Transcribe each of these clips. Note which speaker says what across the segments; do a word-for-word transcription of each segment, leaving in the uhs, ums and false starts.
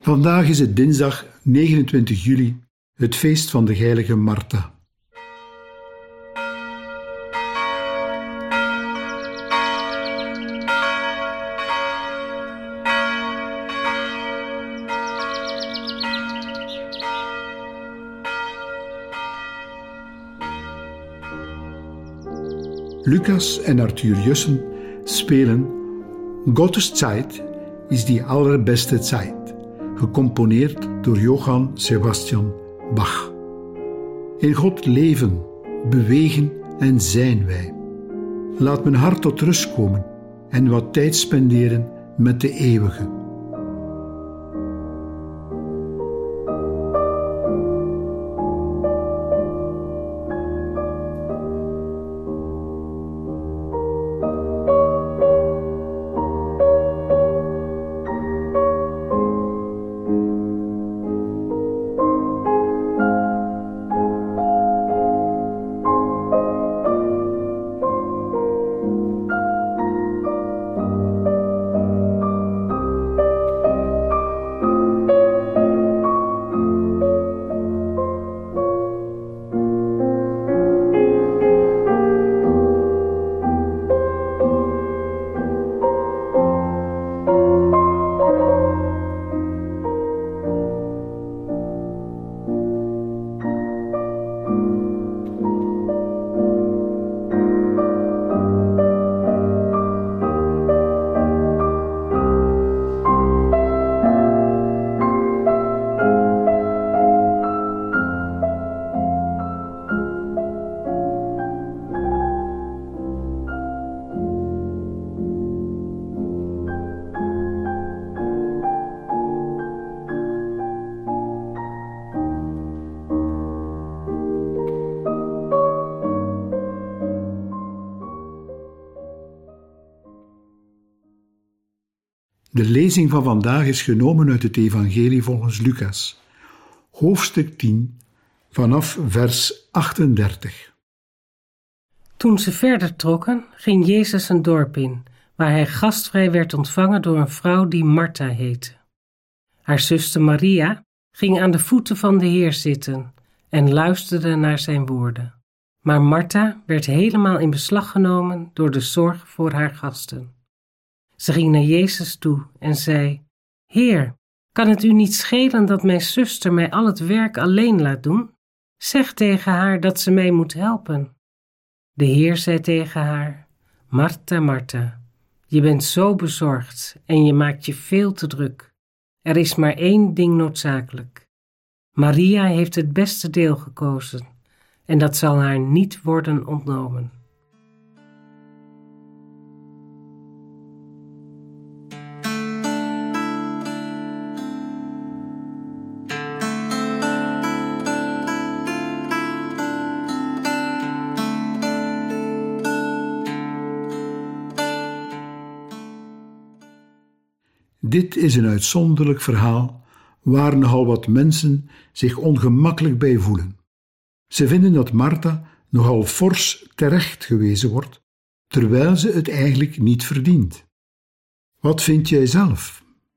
Speaker 1: Vandaag is het dinsdag negenentwintig juli, het feest van de heilige Martha. Lucas en Arthur Jussen spelen Gottes Zeit is die allerbeste Zeit, gecomponeerd door Johann Sebastian Bach. In God leven, bewegen en zijn wij. Laat mijn hart tot rust komen en wat tijd spenderen met de eeuwige. De lezing van vandaag is genomen uit het Evangelie volgens Lucas, hoofdstuk tien, vanaf vers achtendertig.
Speaker 2: Toen ze verder trokken, ging Jezus een dorp in, waar hij gastvrij werd ontvangen door een vrouw die Martha heette. Haar zuster Maria ging aan de voeten van de Heer zitten en luisterde naar zijn woorden. Maar Martha werd helemaal in beslag genomen door de zorg voor haar gasten. Ze ging naar Jezus toe en zei: Heer, kan het u niet schelen dat mijn zuster mij al het werk alleen laat doen? Zeg tegen haar dat ze mij moet helpen. De Heer zei tegen haar: Martha, Martha, je bent zo bezorgd en je maakt je veel te druk. Er is maar één ding noodzakelijk. Maria heeft het beste deel gekozen en dat zal haar niet worden ontnomen.
Speaker 1: Dit is een uitzonderlijk verhaal waar nogal wat mensen zich ongemakkelijk bij voelen. Ze vinden dat Martha nogal fors terecht gewezen wordt, terwijl ze het eigenlijk niet verdient. Wat vind jij zelf?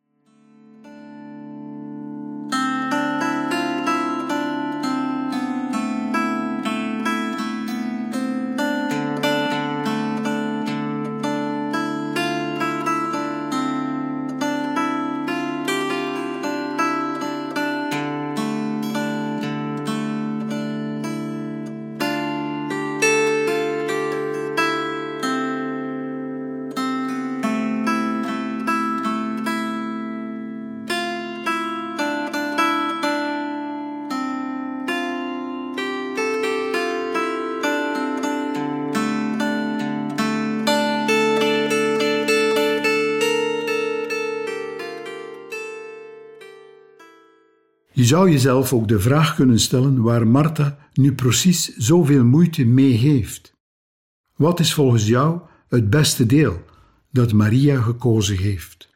Speaker 1: Je zou jezelf ook de vraag kunnen stellen waar Martha nu precies zoveel moeite mee heeft. Wat is volgens jou het beste deel dat Maria gekozen heeft?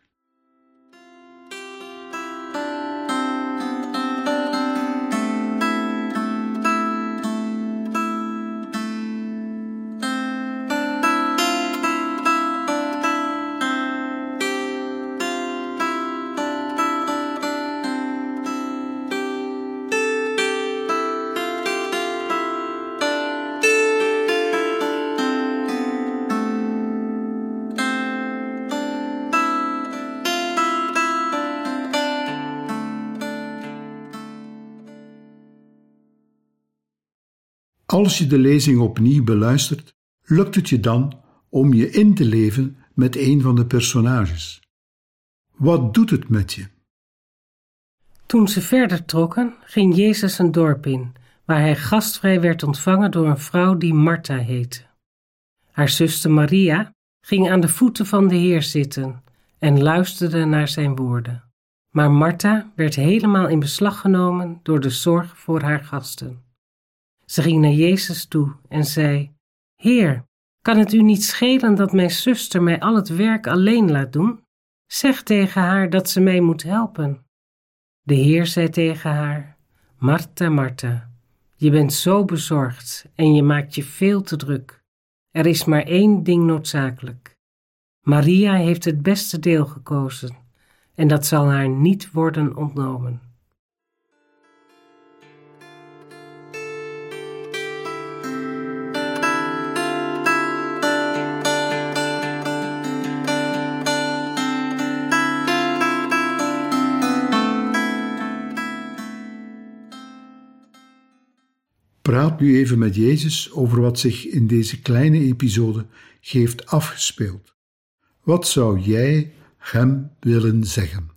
Speaker 1: Als je de lezing opnieuw beluistert, lukt het je dan om je in te leven met een van de personages. Wat doet het met je?
Speaker 2: Toen ze verder trokken, ging Jezus een dorp in, waar hij gastvrij werd ontvangen door een vrouw die Martha heette. Haar zuster Maria ging aan de voeten van de Heer zitten en luisterde naar zijn woorden. Maar Martha werd helemaal in beslag genomen door de zorg voor haar gasten. Ze ging naar Jezus toe en zei: Heer, kan het u niet schelen dat mijn zuster mij al het werk alleen laat doen? Zeg tegen haar dat ze mij moet helpen. De Heer zei tegen haar: Martha, Martha, je bent zo bezorgd en je maakt je veel te druk. Er is maar één ding noodzakelijk. Maria heeft het beste deel gekozen en dat zal haar niet worden ontnomen.
Speaker 1: Praat nu even met Jezus over wat zich in deze kleine episode heeft afgespeeld. Wat zou jij hem willen zeggen?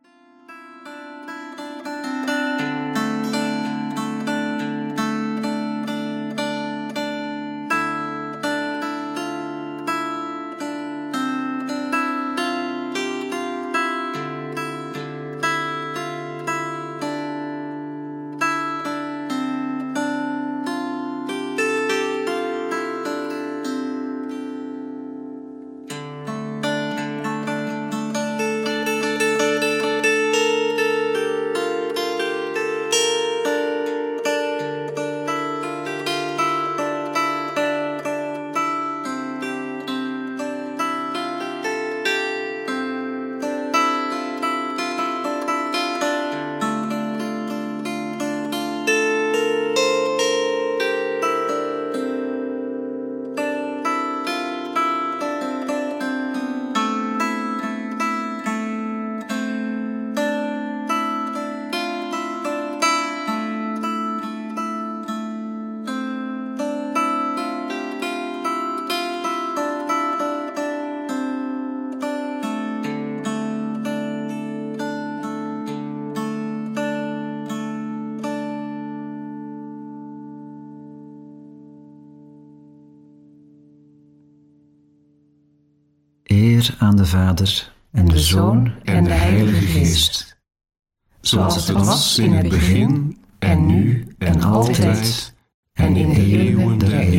Speaker 3: Eer aan de Vader en de Zoon en de Heilige Geest, zoals het was in het begin en nu en altijd en in de eeuwen der eeuwen.